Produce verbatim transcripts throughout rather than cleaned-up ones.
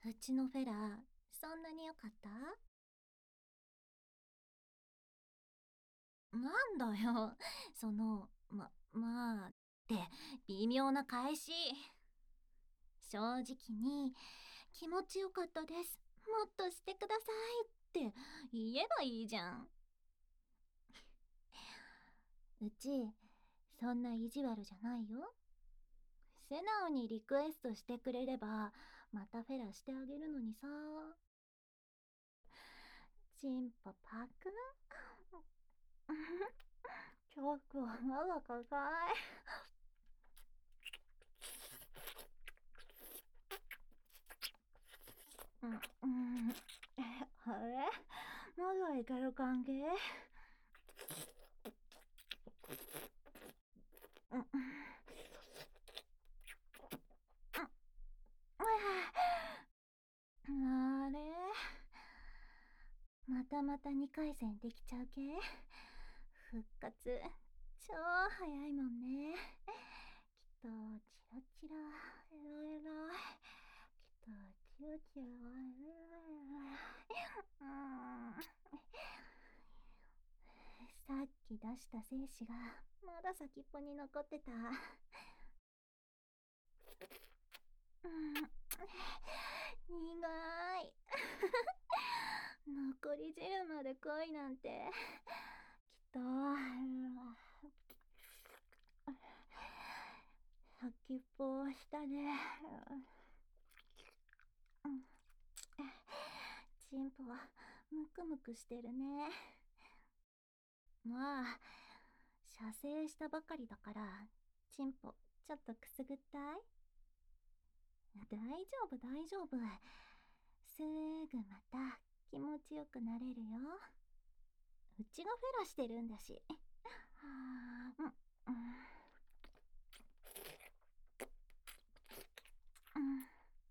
うちのフェラ、そんなに良かった？なんだよ、その、ま、まあ、って微妙な返し。正直に、気持ちよかったです。もっとしてくださいって言えばいいじゃん。うち、そんな意地悪じゃないよ。素直にリクエストしてくれれば、またフェラしてあげるのにさ。チンポパクちょっとまだかさい。うん、うん、え、あれまだいける関係？うん、うん、あれまたまたにかい戦できちゃう系？復活、超早いもんね。きっと、チラチラ、エロエロ。きっと、チラチラ、エロエロ。うーん。さっき出した精子が、まだ先っぽに残ってた。うん、苦い。残り汁まで来いなんて、きっと、先っぽを下で、うん、チンポはムクムクしてるね。まあ、射精したばかりだから、チンポ、ちょっとくすぐったい？大丈夫大丈夫。すぐまた気持ちよくなれるよ。うちがフェラしてるんだし。はあ、うん、うん、うん、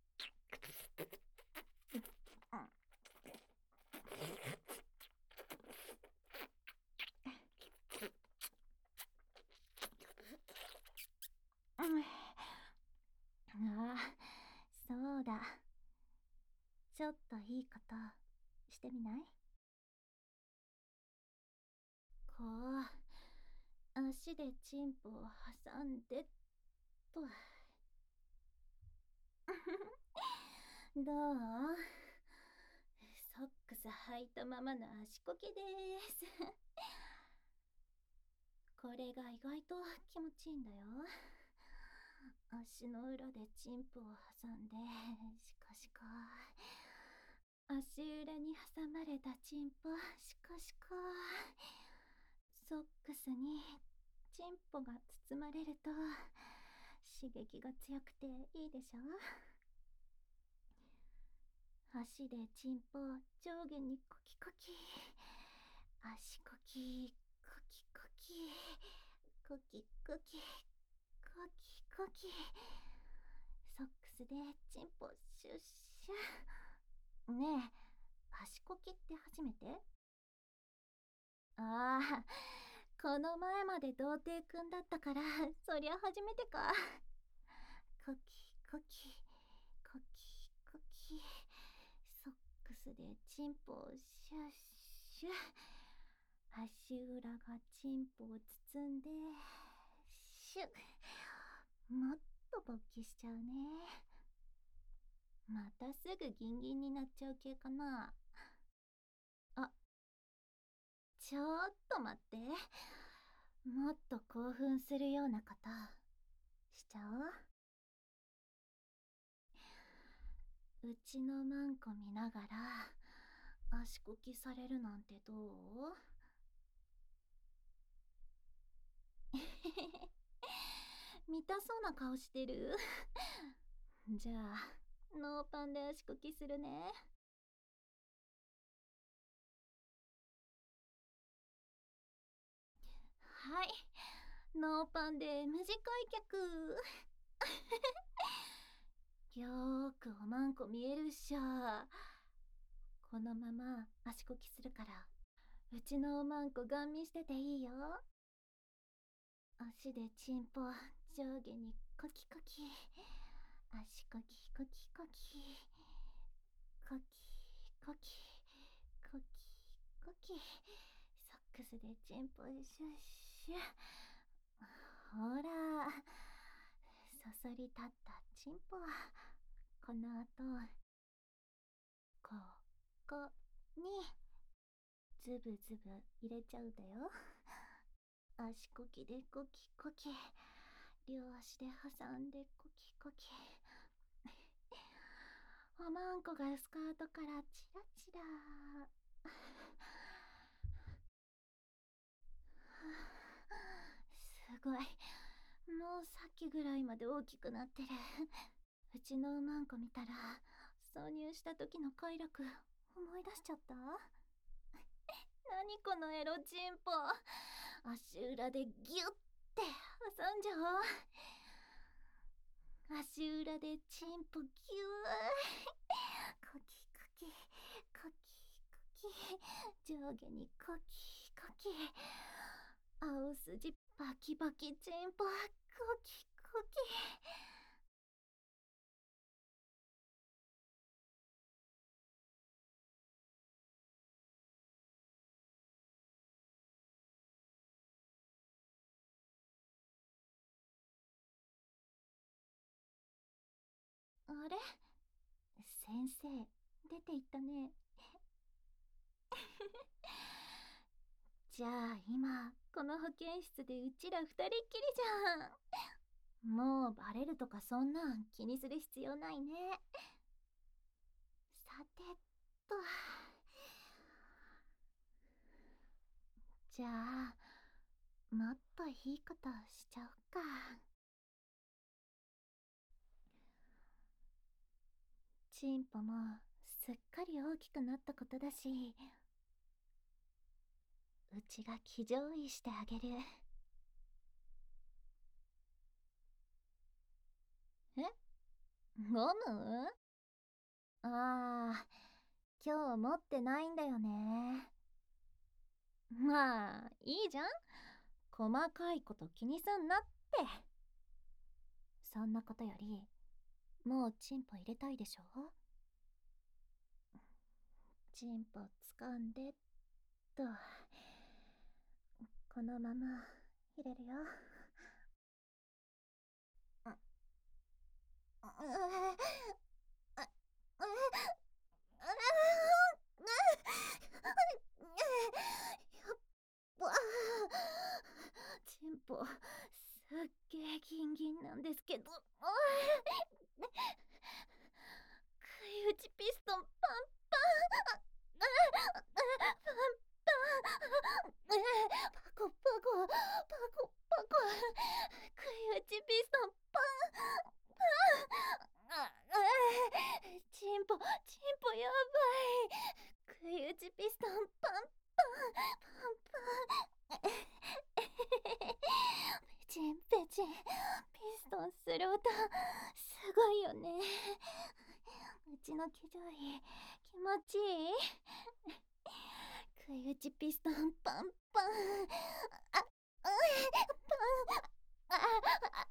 うん、うん。ああ、そうだ。ちょっといいことしてみない？こう、足でチンポを挟んでっと。どう？ソックス履いたままの足こきです。これが意外と気持ちいいんだよ。足の裏でチンポを挟んで、シコシコ。足裏に挟まれたチンポ、シコシコ。ソックスにチンポが包まれると、刺激が強くていいでしょ？足でチンポ上下にコキコキ。足コキ、コキコキ。コキコキ、コキコキ。ソックスでチンポシュッシュ。ねえ、足こきって初めて？ああ、この前まで童貞くんだったから、そりゃ初めてか。コキコキ、コキコキ。ソックスでチンポをシュッシュ。足裏がチンポを包んで、シュッ。もっと勃起しちゃうね。またすぐギンギンになっちゃう系かな。あ、ちょっと待って。もっと興奮するようなことしちゃおう？うちのマンコ見ながら足こきされるなんてどう？見たそうな顔してる？じゃあノーパンで足こきするね。はい、ノーパンで無事開脚。よーくおまんこ見えるっしょ。このまま足こきするから、うちのおまんこガン見してていいよ。足でチンポ上下にコキコキ。足コキコキコキ。 コキコキコキコキ。ソックスでチンポシュッシュ。ほら、そそり立ったチンポはこの後ここにズブズブ入れちゃうだよ。足こきでコキコキ、両足で挟んでコキコキ。おまんこがスカートからチラチラ。すごい、もうさっきぐらいまで大きくなってる。うちのおまんこ見たら挿入した時の快楽思い出しちゃった。何このエロチンポ。足裏でギュッて挟んじゃおう。足裏でチンポギュー。コキコキコキコキ、上下にコキコキ。青筋バキバキチンポコキコキ。あれ、先生出て行ったね。じゃあ今この保健室でうちら二人っきりじゃん。もうバレるとかそんなん気にする必要ないね。さてと、じゃあもっといいことしちゃおっか。チンポもすっかり大きくなったことだし、うちが騎乗位してあげる。え、ゴム？ああ、今日持ってないんだよね。まあいいじゃん、細かいこと気にすんなって。そんなことよりもうチンポ入れたいでしょ。チンポ掴んでっと、このまま入れるよ。ああああチンポすっげえギンギンなんですけど、食い打ちピストンパンパン、パンパン、パコパコパコパコ、食い打ちピストンパンパン。チンポチンポやばい、食い打ちピストンパンパンパンパン。ペチンペチンピストンする音すごいよね。うちの騎乗位気持ちいい。食い打ちピストンパンパン、あ、パン、あ、あ、あ、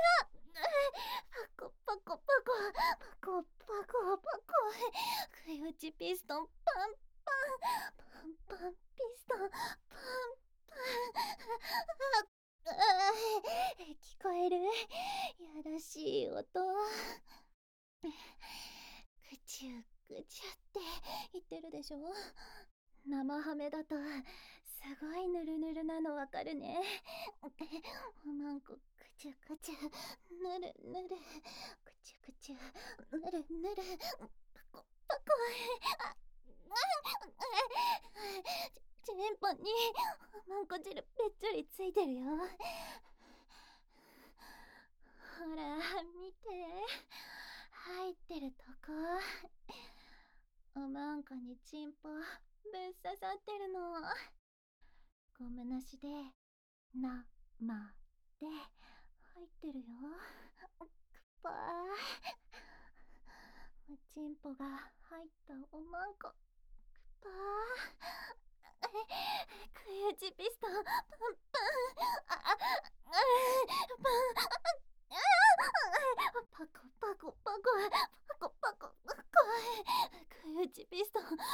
パコパコパコパコパコパコ、食い打ちピストンパンパンパンパンピストンパンパン。聞こえる、やらしい音。ぐちゅぐちゅって言ってるでしょ。生ハメだとすごいヌルヌルなのわかるね。おまんこぐちゅぐちゅ、ぬるぬる、ぐちゅぐちゅ、ぬるぬる、パコパコ。あ、チンポにおまんこ汁べっちょりついてるよ。ほら見て、入ってるとこ。おまんこにチンポぶっ刺さってるの。ゴムなしでなまで入ってるよ。くっぱー。おチンポが入ったおまんこ、くっぱー。食い打ちピストンパンパン、あああ、パン、パコパコパコパコパコパコ、食ルチピストン、パン、パン、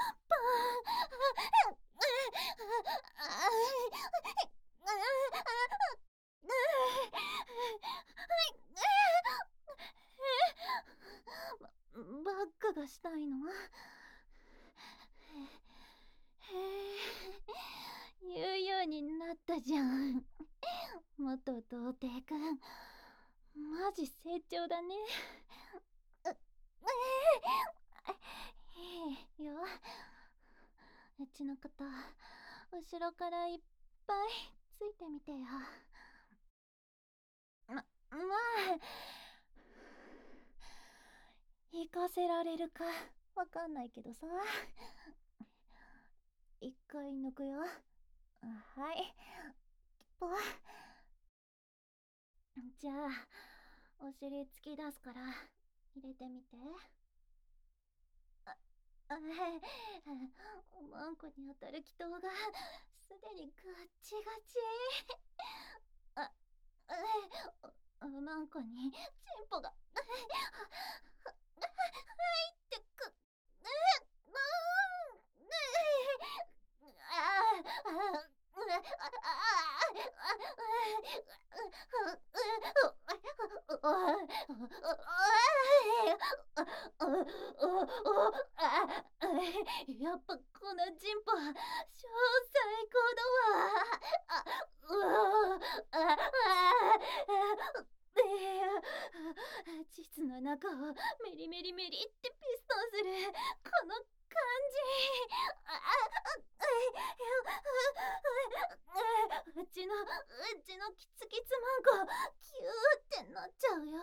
バックがしたいの？へえ、言うようになったじゃん。元童貞くん、マジ成長だね。いいよ。うちのこと後ろからいっぱいついてみてよ。ま、まあ行かせられるかわかんないけどさ。一回抜くよ。はい、ぽ。じゃあお尻突き出すから入れてみて。あ、あ、おまんこに当たる気筒がすでにガッチガチ。あ、おまんこにチンポが入ってく。やっぱこのジンポは超最高だわ。あ、うわあ、あ、膣の中をメリメリメリってピストンするこの感じ。うちのうちのキツキツマンコキューってなっちゃうよ。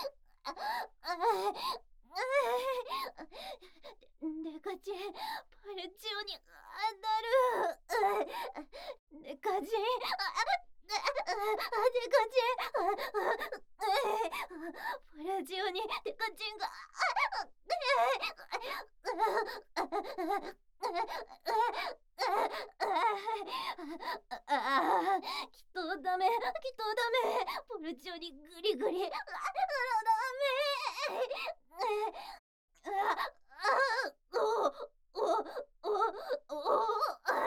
デカチンパルチオに当たる。デカチン、デカチン、パルチオにデカチンが。ああ、きっとダメ、きっとダメ。ポルチオにグリグリ。ダメ。ああ、おおおおお。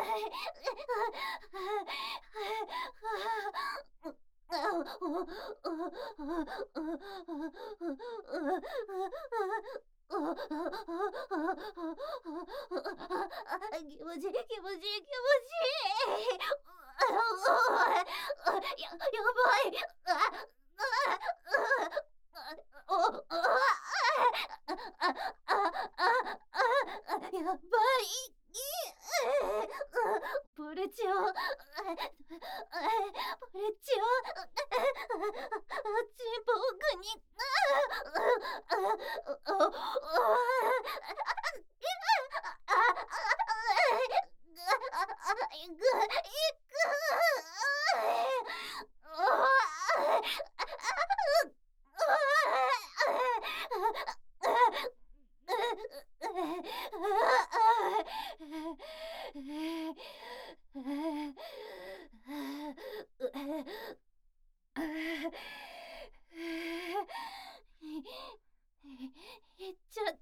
気持ちいい気持ちいい気持ちいい。や、やばい。お、あ、あ、あ、やばい。ポルチオ、ポルチオ、チンポ奥に。いっちゃった。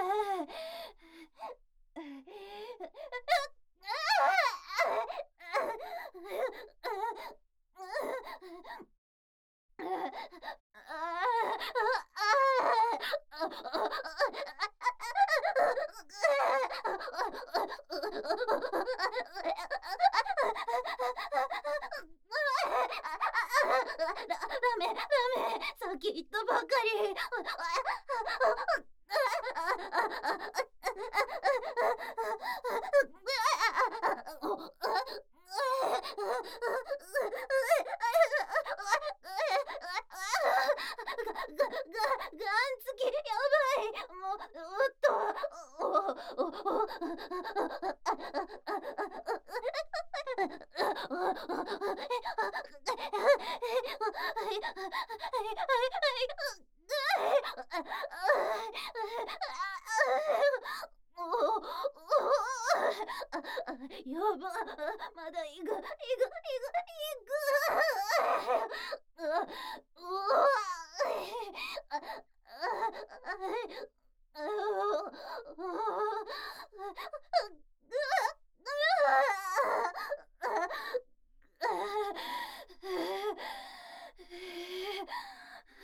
ダメダメ、さっき言ったばかり。が、が、がんつき、やばい。もう、おっと、お、お、お、やば、まだいく、いく、いく、いく。うわ、うわ。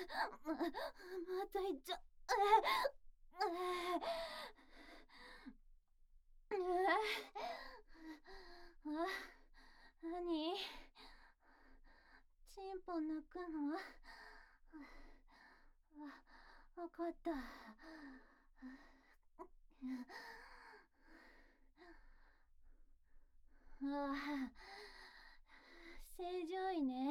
ま、また行っちゃ、あ、なに？チンポ抜くの？あ、わかった。ああ、正常位ね。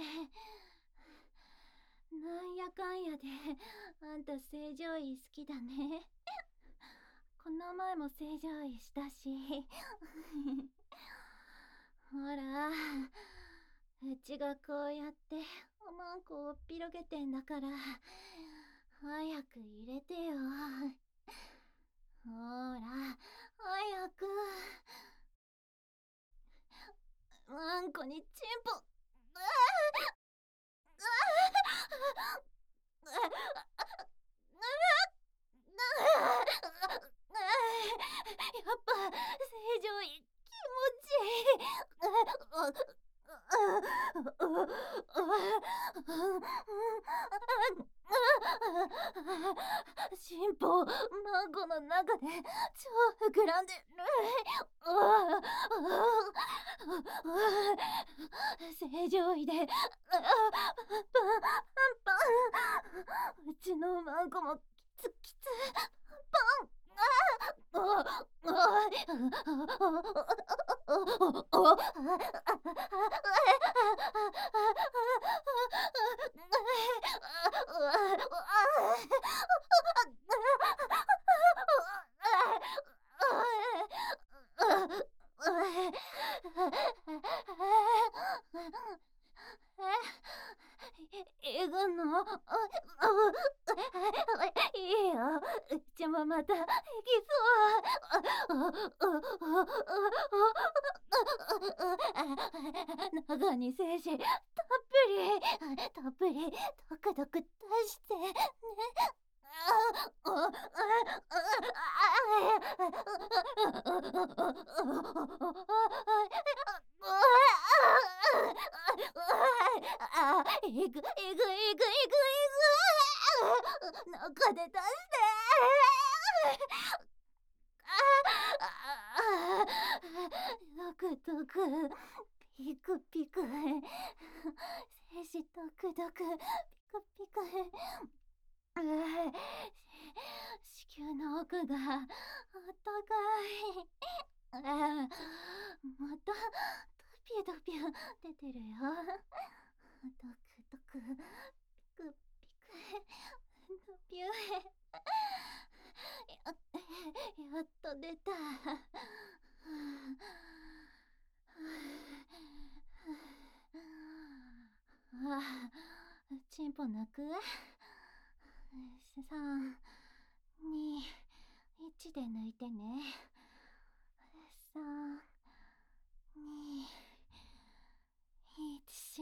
なんやかんやで、あんた正常位好きだね。この前も正常位したし。ほら、うちがこうやっておまんこをおっぴろげてんだから、早く入れてよ。ほら、早く。ワンコにチンポ、うわやっぱ正常位気持ちいい。進歩、マンコの中で超膨らんでる。正常位で、パンパン。うちのマンコもキツキツ。パン。えぐんの？いいよ、うちもまた行きそう。中に精子たっぷりたっぷりドクドク出してね。えぐえぐえぐえぐえぐ、中で出して。ドクドクピクピク、精子ドクドクピクピク。子宮の奥があったかい。あ、またドピュドピュ出てるよ。ドクドクピクピクドピュ。ややっと出た。ああ、チンポ抜く？さん、に、いちで抜いてね。さん、に、いち。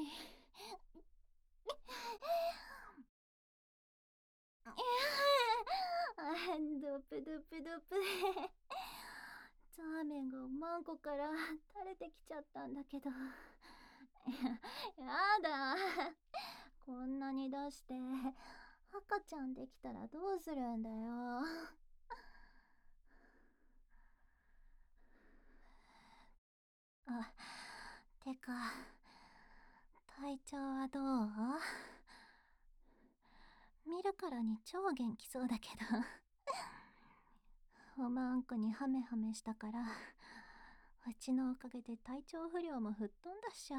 ドプドプドプ。ザーメンがマンコから垂れてきちゃったんだけど。やだ。こんなに出して赤ちゃんできたらどうするんだよ。あ、てか体調はどう？見るからに超元気そうだけど。おまんこにハメハメしたから、うちのおかげで体調不良も吹っ飛んだっしょ。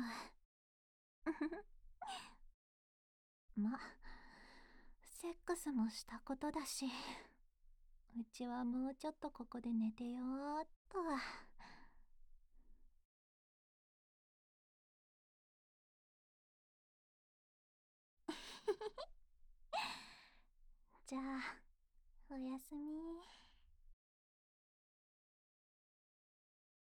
ま、セックスもしたことだし、うちはもうちょっとここで寝てよーっと。じゃあ、おやすみ。